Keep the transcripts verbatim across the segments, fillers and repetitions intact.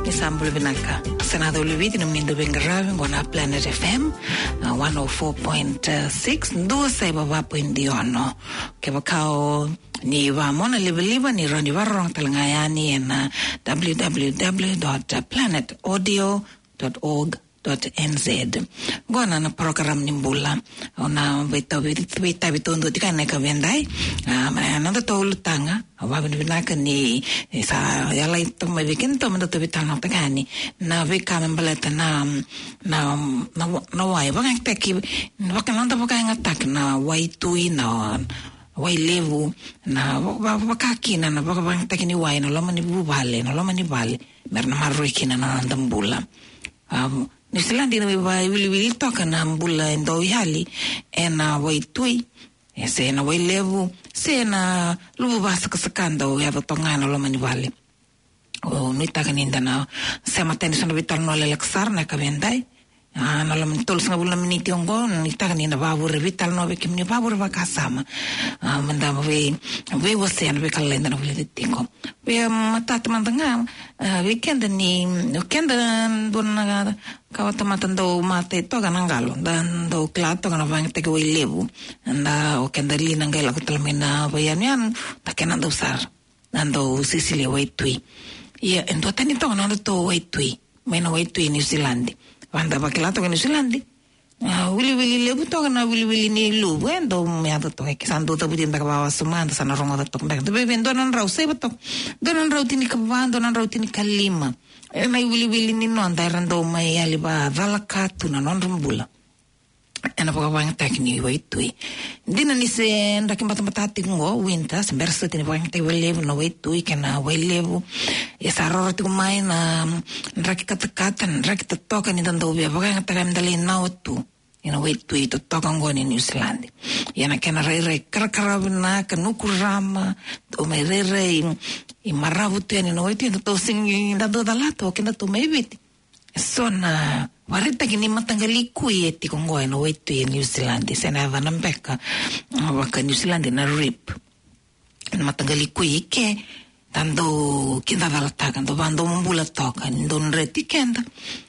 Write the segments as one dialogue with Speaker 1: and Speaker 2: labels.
Speaker 1: Sambul Vinaka. Senado Leviti Mindo Bengravi on Planet F M uh, one oh four point six. Ndo saiba wapo indiono. Kebakao ni wa mona libeliva ni roni warong talangayani na w w w dot planet audio dot org dot n z. Gwana na program nimbula ona vita vita vitondo tika neka vendai uh, nanda tolu tanga wabin vinaka ni sa yala ito may weekend to manda to vitang tagani na vika membaleta na na na na wai bang teki baka nanda baka ngatak na wai tui na wai levu na baka kina na baka bang teki ni wai na loma ni bubale na loma ni bale merna marui kina na ndambula um New Zealand na wai wili wili toka na mbula ndo yali ena wai tui se na wai levu se na lubu basa kasakanda o yado tongana lo manivali o nuita kaninda na se mateni sana vital no leleksar na kavendai na lo mentol singa bula miniti ongo nuita kaninda babure vital no bekim ni babure bakasama manda we we wase na we kalenda no vile tingo we matata mandanga weekend ni weekend dona kawata matando mate toga nangalo dan do klato kana bang teke we lebu anda o kendali nangela kutalmina bayanian takena do sar ando Sicilia we tui ia endo tani to na to we tui mena we tui New Zealand banda baklato ka New Zealand wili wili lebu to na wili wili ni lubu endo me ato to ke sando to budin bakawa sumanda sana rongo to dak de bendo nan rau se bato donan rau tini kabando nan rau tini kalima e mai wili wili ni no andai rando mai ali ba valaka tu na non rumbula ena poka bang tekni wai tui dina ni se ndaki mata mata tingo winter sembersa tini bang te welevu no wai tui kana welevu e saroro tu mai na ndaki kata kata ndaki toka ni dando bia bang ta kam dali na tu ina wai tui to toka ngoni New Zealand ina kana rai rai karkarabna kanukurama o mai rai rai i maravu teni no wai tui to singi dando dalato kena to mai viti sona warita kini matangali kui eti kongoe no wetu ya New Zealand sena avana mbeka waka New Zealand na rip matangali kui ke tando kinda valataga ndo bando mbula toka ndo nreti kenda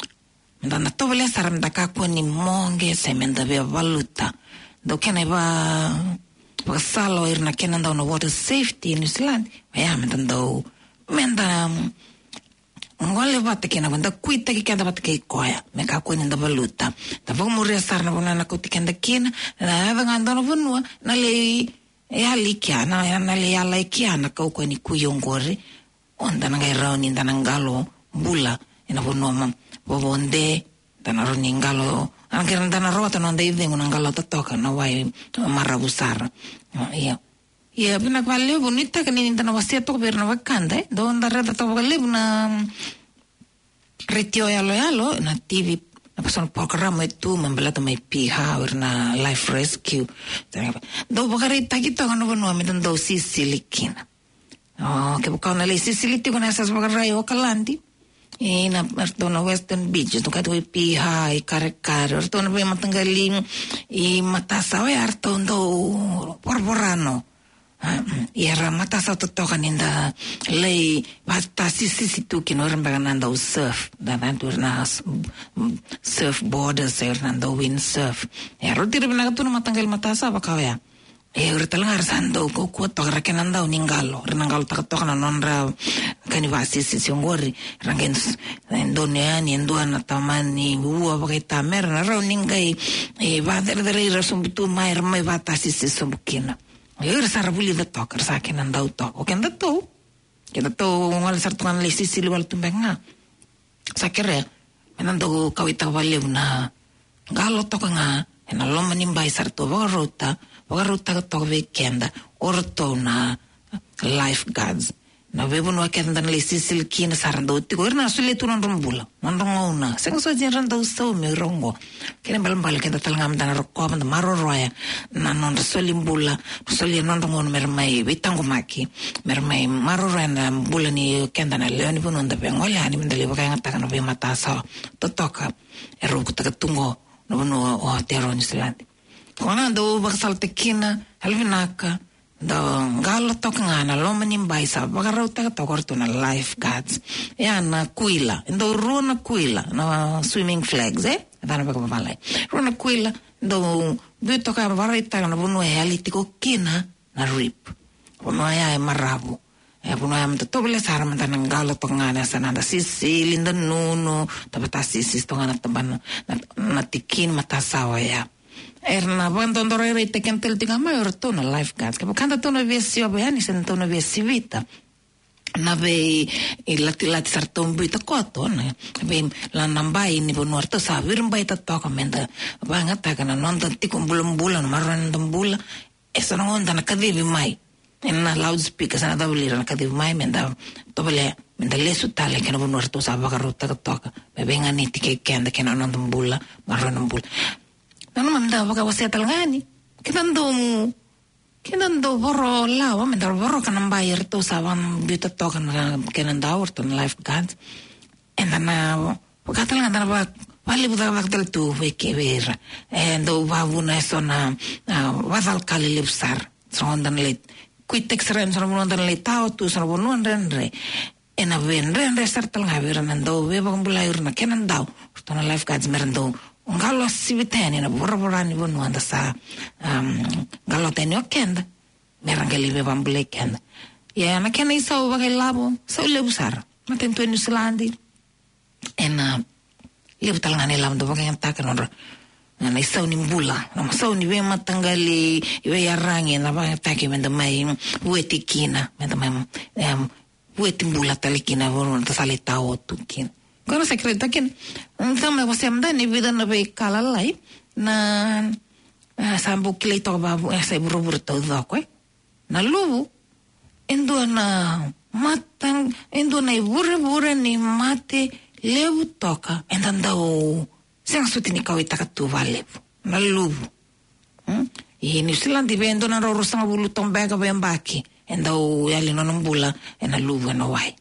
Speaker 1: ndana tobele saram daka kweni monge semenda be valuta ndo kena ba pasalo irna kena ndo no water safety in New Zealand ya mendo menda ngole vate kena banda kuita ki kenda vate ki koya me ka kweni nda valuta ta vong muria sarna bona na kuti kenda kina na ava ngando no vonua na le ya likiana ya na le ya likiana ka kweni kuyongore onda na ngai rauni nda ngalo bula ina vonoma bobonde dana roni ngalo angkira dana rota no ndai vengo ngalo totoka na wai marabusara ya ya bina kwa lebu nita kani nita na wasia toko berna wakanda do ndara da toko lebu na retio yalo yalo na T V na pason programa itu membelata mai piha na life rescue do bakari takito kano bono amitan do sisilikina oh ke buka na le sisiliti kona esas bakarai okalandi e na na Western Beach to kato piha i karekar to na matanggaling i matasa we arto do porporano Ia mata sa totoka ninda lei basta sisi situ kino rembaga nanda u surf dan antur na surf borders er nanda wind surf ya roti rebna tu na matanggal mata sa baka ya e urtalang arsando ko ko to rakena nanda ningalo renangalo takatoka na nonra kanivasi sisi ngori rangen indonesia ni ndoana tamani uwa baka mer na ro ningai e va der der rasumbutu mai mai bata sisi sobukina Yo sar buli da tok sa ken andau tok o ken da to ken da to ngal sar tuan le sisi wal tumbenga sa kere menando kawita wale na galo tok nga ena lo manimbai sar to rota rota to weekend orto na lifeguards na bebo no ken dan le sisi kin sar do ti ko na sule tu non rumbula non rongona se ko so jin rando so me rongo ken bal bal ken da talngam dan rokko man maro roya na non solimbula soli non rongon mermai bitango maki mermai maro roya bula ni ken dan le ni bonon da bengola ni mendele baka ngata kan be mata sa totoka ero ko ta tungo no no o tero ni silandi kona do baksal tekina halvinaka do ngalo tok ngana loma nimbai sa bagarau ta to korto na lifeguards ya na kuila ndo runa kuila na swimming flags eh dana ba ko malai runa kuila do buto ka varita na bunu e alitiko kina na rip bunu ya e marabu e bunu ya mto tobele sara mta ngalo tok ngana sana da sisi linda nuno tabata sisi sto ngana tabana na tikin mata sawa ya erna quando andrò rete che antel tinga maior tona lifeguards che quando tona viesi abani sen tona viesi vita na ve il lati sarton buita koto na ve la nambai ni bonor to sa vir mbai ta to komenda banga ta kana non tanti con bulum bulan marran dambula e sono onda na kadevi mai en na loudspeaker sana da volire na kadevi mai menda to bele menda le su tale che no bonor to sa bagarutta to to be venga niti che kende che non dambula marran dambula non manda baka wasi talngani kinando mu kinando boro lawa menda boro kana bayar to sawan bita to kana kinanda orto lifeguards and na baka talngana ba vale buda bakdal tu veke ver endo vavuna sona vadal kali lipsar sondan le quitex ren sondan le tao tu sondan renre ena ven renre sartal ngaver nando ve bambulair na kinanda orto lifeguards merendo ngalo siviteni na borborani vonu anda sa um ngalo teni okenda merangeli ve bambule kenda ya na kena isa o bagai labo sa le busar na tento New Zealand ena le butalangane lam do bagai antaka no na isa ni mbula na sa ni ve matangali ve yarangi na ba ataki menda mai wetikina menda mai um wetimbula talikina vonu ta salita otukin Kono secreto que então me você anda ni vida na be kala lai na sambu kleito ba ese burubur todo ko na lubu endo na matang endo na burubur ni mate levu toka endanda o sen sutini ka ita ka tu vale na lubu e ni Zealand vendo na ro sanga bulu tombega be mbaki enda o yali no mbula na lubu no wai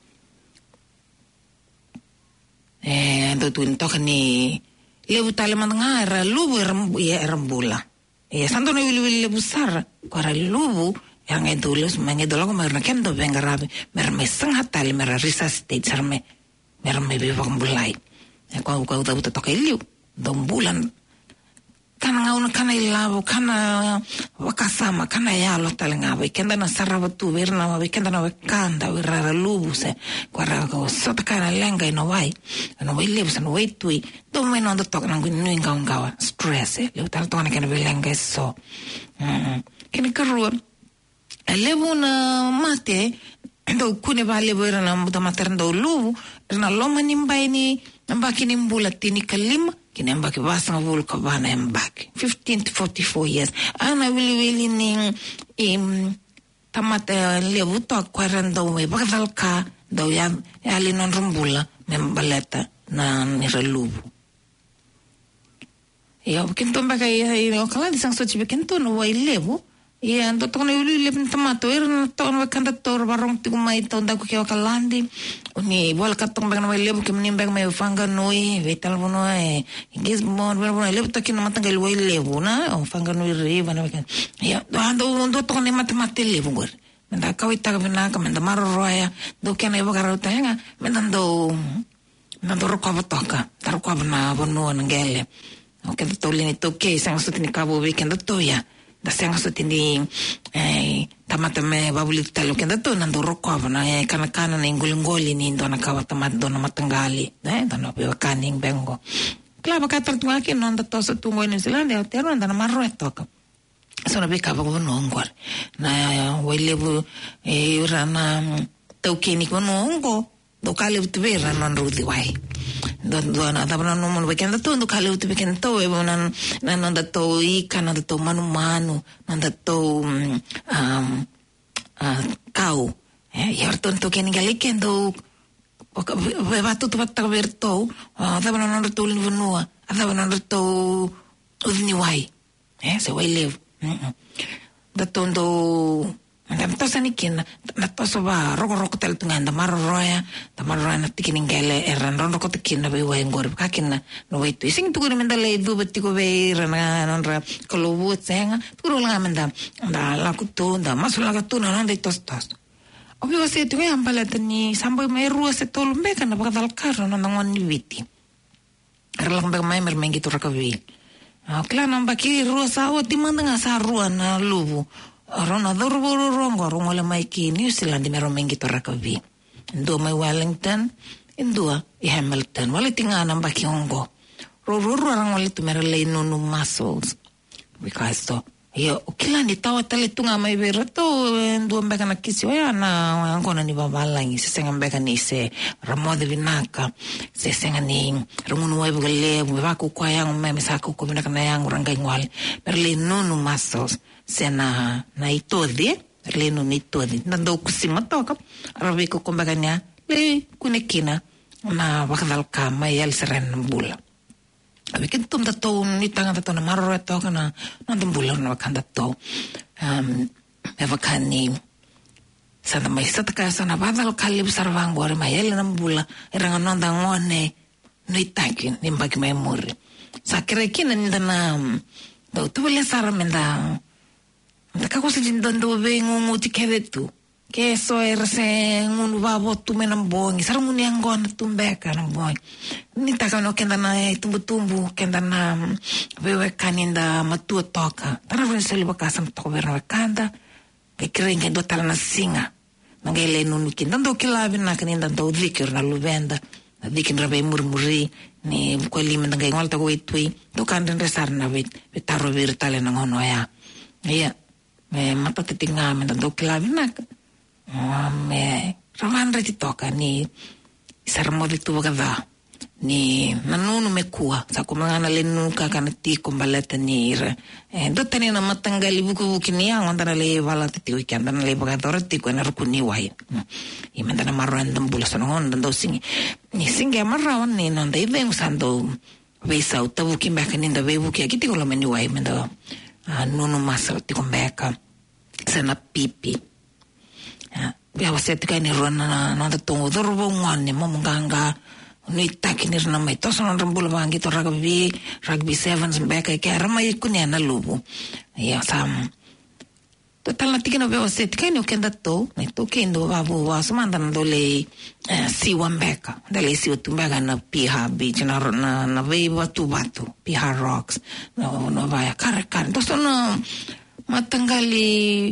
Speaker 1: eh do tu toka ni lebu tale manga era lubu era rambula e santo no le busar para lubu yang itu los mange do logo merna kendo venga rabi merme sanga tale mera risa state sarme merme be vambulai e kwa kwa uta toka iliu do bulan kana ngauna kana ilabo kana wakasama kana yalo tale ngabe kenda na sarava tu verna wa kenda na kanda wirara lubuse kwara ko sota kana lenga no vai no vai lebsa no vai tui do meno ando toka nangu nui ngaungawa stress le utar tona kana belenga so mm kene karuan lebu na mate do kune vale vera na muta materndo lubu na loma nimbai ni mbaki ni mbula tini kalima kinemba ke basa vul ko bana embak fifteen to forty-four years ana wili wili ni im tamata levu to quarando me bakdalka do ya ali non rumbula membaleta na ni relubu ya kinto mbaka ya okala di sang sochi kinto no wai levu ya ando to no wili levu tamato er to no kanda tor barong ti kumai to nda ko ke okalandi ni bol katong bang na lebu ke mnimbang me fanga noi vetal bono e gis mon bono lebu to kina matangal wai lebu na o fanga noi riva na ya ando ando to ne matemate lebu gor menda kawai ta bena ka menda maro roya do ke na bogaro ta nga menda do menda ro ko toka tar ko na bono ngele o ke to lini to ke sang sutni kabo weekend to ya da senga sutini eh tamata me babuli talo kenda to nando roko na eh kana kana na ngolingoli ni ndo na kawa tamata do na matangali eh ndo na pe kaning bengo klaba katar tunga ke no ndo to so tungo ni Zealand e tero ndo na marro toka sono be kava go no ngor na welebu e rana to ke ni go no ngo do kale utbera non rudi wai do do na da no mo weekend to do kale utbeken to e bonan na non da to i kana da to manu manu non da to um uh, kau eh yarto to ke ni gali kendo o va tutto va verto da no non to ni vonua da no to udni wai eh se wai lev da to do Ndam tosa ni kina na tosa ba roko roko tel tunga nda maro roya da maro roya na tikini ngele eran ron roko tikina be wa ngor ka kina no wait tu sing tu ko menda le du batti ko be rana nonra kolobu tsenga tu ro la menda da la kutu da masula ka tu na nda tos tos obi wase tu ya ambala tani sambo me ru se tol me kana ba dal carro no ngon ni viti erlang ba mai mer mengi tu rakawi akla no ba ki ru sa o ti manda nga sa ru na lubu Rona dorbo rongo rongo le mai ki New Zealand me romengi to rakavi. Ndo mai Wellington, indua i Hamilton. Wale tinga namba ki ongo. Ro ro ro rango le tumere le nunu muscles. Because to yo kila ni tawa tale tunga mai vera to ndo mbeka na kisi ya na ngona ni babalangi se senga mbeka ni se ramode vinaka se senga ni rungunu wai bugale ba ku kwa yang me misako ko binaka na yang ranga ngwal per le nunu muscles se na na itodi le nunu itodi nando kusima toka arabi ko kumbaga nya le kunekina na bakadal kama yal seren bula Abi kan tum dato ni tanga dato na maro to kana nandum bulan na kanda to um eva kani sana mai sata ka sana badal kalib sarvang bore mai ele nam bula eranga nanda ngone ni takin ni mbaki mai muri sakre kin nda na do tu le sar menda nda ka kosa jin dando be ngungu tikevetu ke so erse ngunu babo tu menam bongi sarungu ni angon tumbeka na bongi ni taka no kenda na tumbu tumbu kenda na wewe kaninda matu toka tara ven seli bakasam to verna kanda ke krenga do tala na singa ngele nunu kinda do kilabi na kaninda do dikir na luvenda dikin rabe murmuri ni kweli menda ngai ngolta ko itui do kanda resar na vet vetaro virtale na ngono ya ya me mata tinga menda do kilabi na me rawan reti toka ni sarmo di tuwa kada ni nanunu me kuwa sa kumangana lenu ka kana ti kombaleta ni eh do tani na matangali buku buku ni ang andana le wala ti wi kan andana le baga dor ti ko na rukuni wai i mandana marran dam bula sono on do singi ni singe marrawan ni non dai ben usando ve sa utavu ki mekanin da ve buki akiti ko lo meni wai menda nunu masa ti kombeka sana pipi ya waset ka ni rona na na tongo dorbo ngane momunganga ni takinir na mai toso na rambula bangi to rugby rugby sevens beka ke rama ikuni na lubu ya sam total na tikino be waset ka ni okenda to ni to kendo babu wasmanda na dole si wambeka dale si utumbega na piha beach na na na ve batu batu piha rocks no no vaya karkar to sono matangali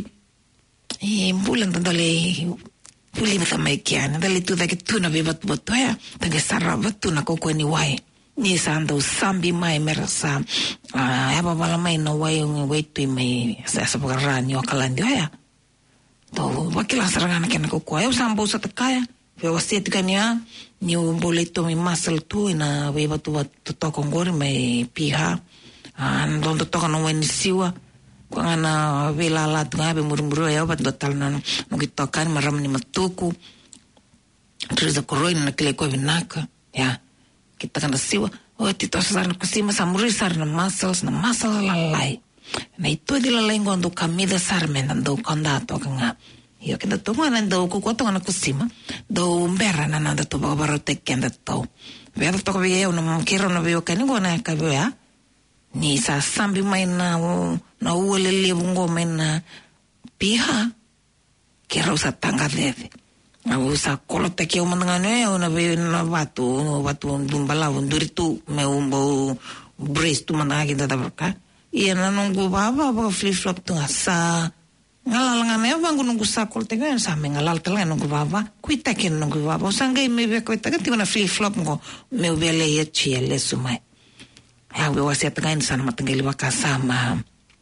Speaker 1: e bulan dale puli mata mai kiana dale tu da tu na vivat botoya tange sarava tu na ko ni wai ni sando sambi mai merasa ah aba bala mai no wai un wai tu mai sa sa pagarani o kalandio ya to wakila sarangana ken ko ko eu sambo sa takaya ve wasit kania ni un boleto mi masal tu na vivat tu to ko ngor mai piha an don to ko no wen siwa Kwana vela la tunga be murmuru ya bat dotal na no kitokan maram ni matuku triza koroin na kile ko vinaka ya kita kan siwa o tito sar na kusima samuri sar na muscles na muscle la lai na ito di la lai ngondo kamida sar men ndo kondato kanga yo kenda to ngana ndo ko ko to na kusima do mbera na nanda to babaro te kenda to vero to ko ye no kiro no veo kani ngona ka vea ni sa sambi mai na na uole le bungo mena piha que rosa tanga deve na usa kolote ke umangane ona be na batu batu dumbala unduritu me umbo breast managi da barka e na nungu baba ba flip flop tu asa ngalalanga me bangu nungu sa kolote ga sa me ngalal tala nungu baba kuita ke nungu baba sangai me be kuita ke tina flip flop ngo me ubele ye chiele sumai ya we wasi atagain sana matangali wakasama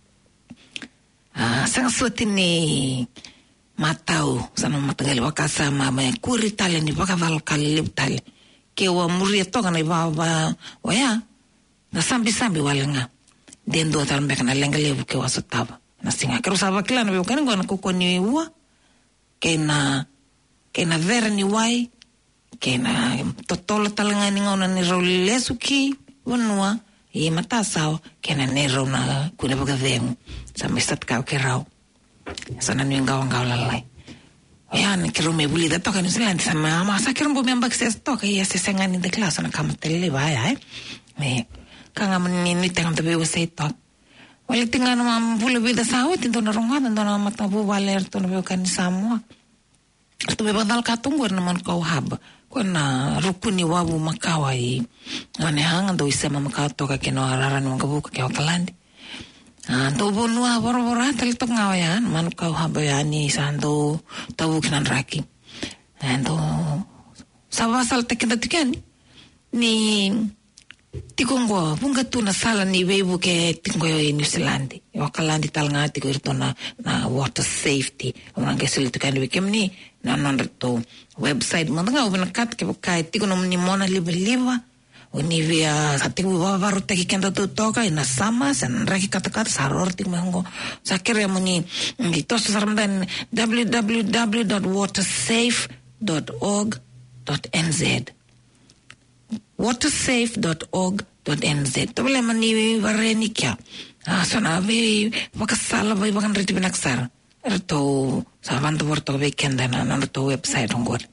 Speaker 1: ah sang suati ni matau sana matangali wakasama ma kuri tale ni bakaval kalib tale ke wa muri to kana baba waya na sambi sambi walanga dendo tal mbeka na lengale ke wasataba na singa kero saba kila na kana ngona ko ni wa ke na ke na ver ni wai ke na totolo talanga ni ngona ni rolesuki wanua e mata sao kena nero na kuna boga vem sa mestat ka ke rau Sana ni ngao ngao lalai. Yan kiro me buli da toka New Zealand sama ama sa kiro bo member se toka ia se sengan in the class na kam tele ba ya. Me kanga mani ni tengam te be se tok. Wala tinga na mambula vida saut into na ronga na na mata bu valer to na be kan Samoa. Tu be bandal katungor na man kau hab. Kona rukuni wabu makawai. Ane hanga do isema makato ka kino arara no ngabuka ke Auckland. Ando bonua boro-boro tali tok ngawayan man kau habayani sando tawu kinan raki. Ando sabasal tekenda tikan ni tikongwa bunga tu na sala ni webu ke tinggo yo New Zealand. Auckland tal ngati ko ito na na water safety. Orang ke sili tukan wekem ni na nanda to website man nga ubinakat ke kai tikonom ni mona liba-liba. Uni via sati wa baru teki kenda tu toka ina sama san raki kata-kata saror tik mango sakira muni gitu saram dan w w w dot watersafe dot org dot n z watersafe dot org dot n z to bele mani vareni kya ah sona be bakasala be bakan riti binaksar erto savanto porto be kenda na na to website ngor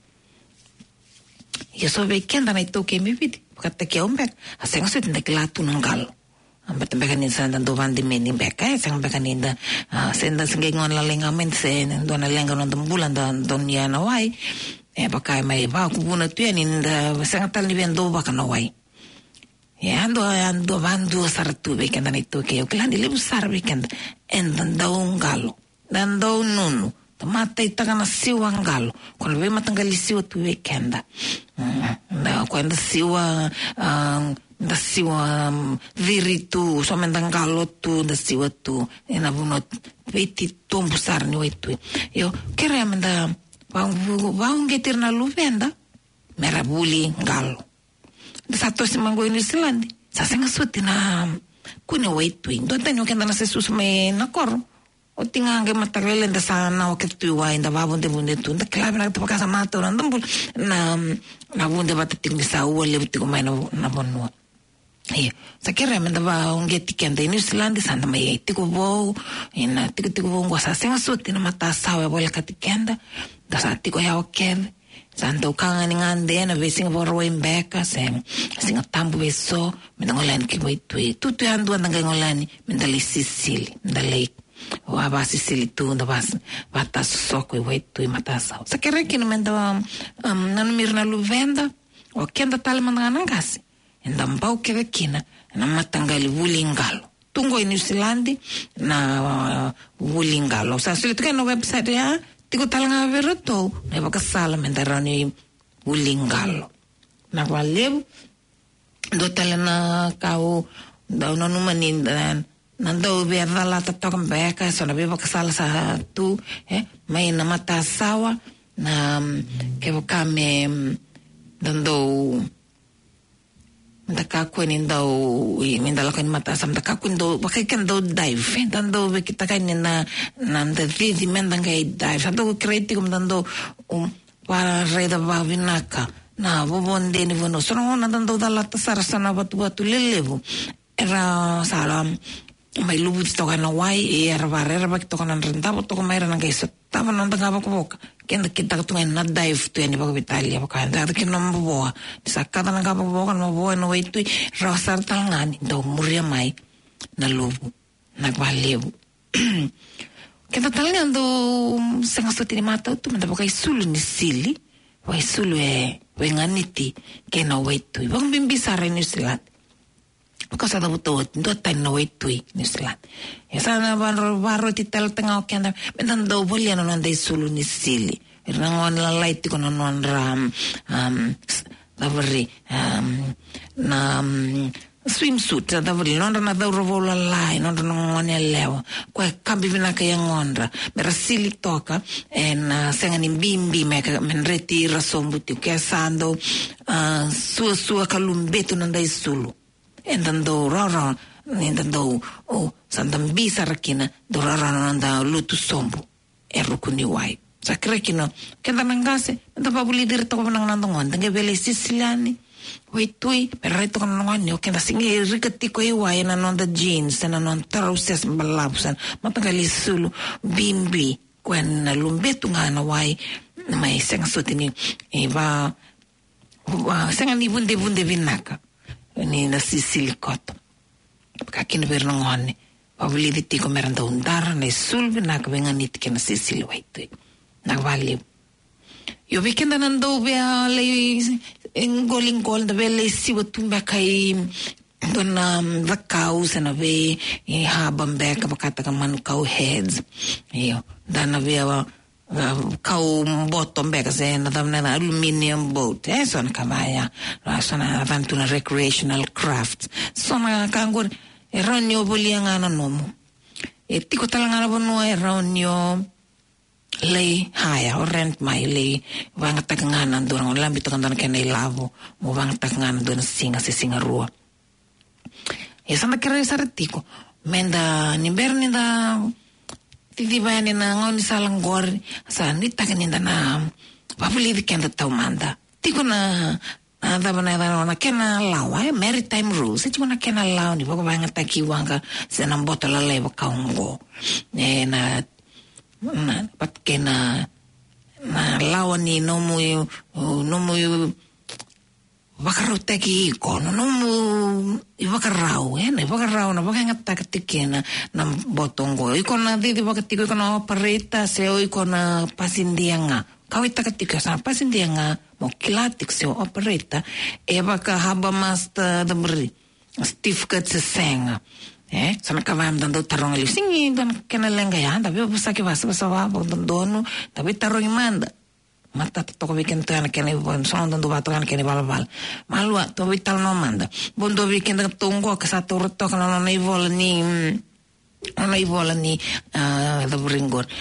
Speaker 1: yeso be kenda na to ke mi vidi kata ke ombek aseng sut nda kelatu nanggal ambat bekan insan dan dovan di meni beka sang bekan inda senda sengengon la lengamen sen do na lenga non bulan dan donya na wai e baka mai ba ku buna tu inda sang tal ni ben do baka na wai ya ando ando bandu sartu bekan na itu ke oklan di lebu sar bekan en dan daungalo dan do nunu mata itaga na siwa ngalo kono be matanggali siwa tu weekenda na kwenda siwa da siwa viritu so mendangalo tu da siwa tu ena buno peti tombu sarni wetu yo kere menda wangu wangu getir na luvenda merabuli ngalo da sato simango New Zealand sa senga suti na kune wetu ndo tanyo kenda na sesus me na koro o tinga nge matagrele nda sana o ketu wa inda babunde bunde tu nda klabe na te pakasa mata na ndambul na na bunde bata tingi sa u le buti ko mai na na bonua e sa kere menda ba onge tikenda New Zealand sanda mai tiko bo ina tiko tiko bo ngwa sa senga suti na mata sa wa bola katikenda da sa tiko ya oken sanda ukanga ni ngande na be Singapore wa imbeka sem singa tambu beso menda ngolani ki bo itu tu tu andu anda ngolani menda le Sicily menda le wa basi silitu nda bas bata soko i wetu i matasa sa kere kino menda um nanu mirna luvenda o kenda tale mandanga ngasi enda mbau kere kina na matangali wulingalo tungo i New Zealand na uh, wulingalo sa silitu kena website ya tiko talanga veroto na bakasala menda rani wulingalo na walebu do tale na kau da nanu maninda nando be dala tatok beka so na be bakasala sa tu eh mai na mata sawa na ke kame dando ndaka kweni ndo i mindala kweni mata sam ndaka kwendo bakai kendo dive dando be kita kai na nanda vidi mendanga dive dando kreti kum dando um para reda ba vinaka na bobonde ni vono so na dando dala tasara sana batu batu lelevu era salam mai lubu ti toka na wai e era barera ba ki toka na rentabo toka mai rana kai tava na ndanga ba ko kenda kita tu na dive tu ni ba ko Italia ba ka nda ki no mboa sakata na ka ba ko no boa no wai tu rasar talngani do muria mai na lubu na kwalebu kenda talngan do senga so ti mata tu menda ba kai sulu ni sili wai sulu e wenganiti ke no wai tu ba bimbi sare New Zealand because ada butuh itu tanah itu New Zealand. Ya sana baru baru di tel tengah okean, mentan do boleh nonon dari sulu ni sili. Rangon lalai itu konon non ram, um, daveri um, na swimsuit, daveri non na davro vola lalai, non non elevo. Kau kambi bina kaya ngondra, merasili toka, en senganim bimbi mereka menretira sombuti kaya sando sua sua kalumbetu nandai sulu. Entando rara entando o sandam bisa rakina do rara nanda lutu sombu erukuni wai sakrekino kenda nangase enta babuli dir to nang nandong nge bele Siciliani wait tui per reto con ngani o kenda singi rikatiko iwa ina nonda jeans na non trousers balapsan matangali sulu bimbi kwen na lumbetu ngana wai mai senga sotini e va senga ni bunde bunde vinaka ni na sisilikot kakini per ngani Pavuli di tiko meranda undara na sulvi na kawenga nit kena sisili waitu. Na vali. Yo weekenda nando bea le ngoling gol da bea le siwa tumba kai dona vakau sana be habam bea kabakata ka manu kau heads. Yo dana bea kau bottom bea kasi na damna na aluminium boat. Eh sona kamaya. Sona avantuna recreational crafts. Sona kangur Eranio boliangana nomo. E tiko talangana bonua eranio lei haya o rent mai lei vanga takangana durang lambi takandana kena ilavo mo vanga takangana dona singa se singa rua. E sama kere saratiko menda nimberni da titibani na ngoni salanggor sa nitakaninda na papuli kenda taumanda. Tiko na Ada bana da na kena lawa eh maritime rules e chuna kena lawa ni boko banga taki wanga se na bota la leva kaungo e na na pat kena na lawa ni no mu no mu vakarau taki ko no mu i vakarau eh na vakarau na banga taki kena na botongo i kona didi vakatiko kona opereta se o kona pasindianga kawai takatika sa pasindianga mo kilatik se opereta e baka haba masta da bri certificate se senga eh sana kavam dando tarong ali singi dan kena lenga ya da be busaki basa basa wa dono da be tarong manda mata to ko weekend tan kena bon son dando bato kan kena balbal malwa to vital no manda bondo weekend da tongo ka sa to to kana no nei vol ni no nei vol ni da bringor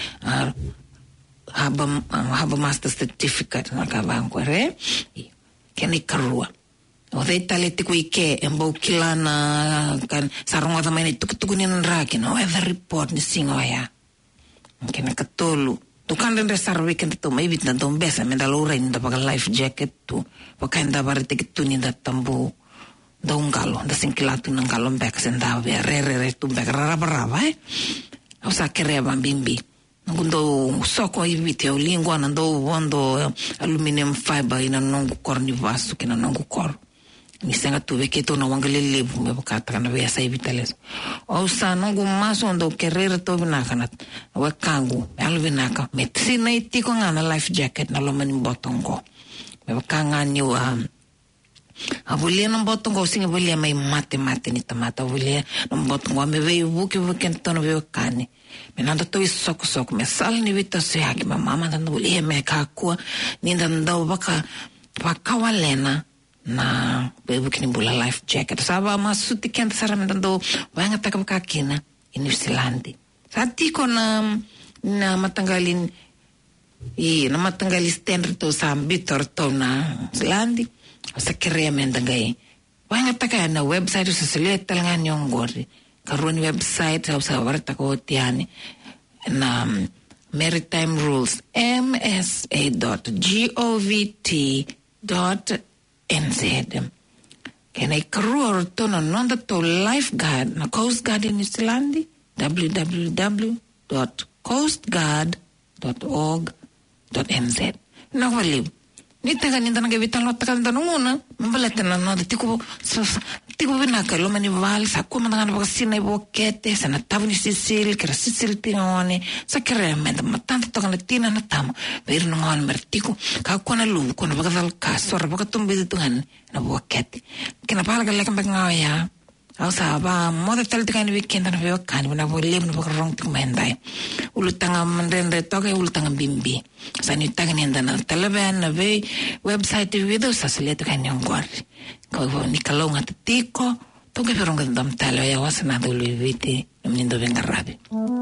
Speaker 1: haba haba master certificate na kabang kware keni karua o dei talete ku ike embo kilana kan sarunga tamai tuk tuk ni nraki no weather report ni singo ya kena katolu tu kan den resar weekend to mai bit na dom besa me da lora in da paga life jacket tu pakanda barete kitu ni da tambu da ungalo da sinkilatu nang kalom bek senda ve re re re tu bek rara brava eh o sa kereba bimbi Quando soko i video lingua nando wando aluminium fiber ina nongo korni vaso kina nongo kor ni senga tu veketo na wangale levu me bokata kana ve sai vitales o sa nongo maso ndo kerere to binakana wa kangu alvinaka metsina itiko ngana life jacket na lomani botongo me bokanga ni wa avulia non botongo singa vulia mai mate mate ni tamata vulia non botongo me ve buki buki tono ve kani me nanda to soko soko me sal ni vita se haki ma mama nanda vulia me kakua ni nanda baka pakawalena na be buki ni bula life jacket saba masuti kenta sara me nanda wanga taka kakina in New Zealand satiko na na matanggalin i na matanggalin standard to sa bitor to na Zealand sa kere menda gai wanga taka na website sa seleta nga nyong gori karon website sa sa warta ko tiani na um, maritime rules m s a dot govt dot n z kenai karuar to na nonda to lifeguard na coast guard in New Zealand w w w dot coast guard dot org dot n z na wali ni taga ni tanaga vital no taga tanunguna mbalete na no tiko tiko vinaka lo mani val sa kuma tanga no sina bokete sana tavni sisil kera sisil tinone sa kera menda matanta toga na tina na tamo ver no ngon mertiko ka kona lu kona bagal kasor baga tumbi tuhan na bokete kena pala gala kambang ngaya au sa ba moda tal tikani weekend na veo kani na volem no baga rong tikmendai ulutanga mandende toga ulutanga bimbi sa ni taga ni ndana televen na ve website video sa sele tikani ngwari ko ni kalonga tiko toga perong dam talo ya wasana dulu vite mnindo venga radio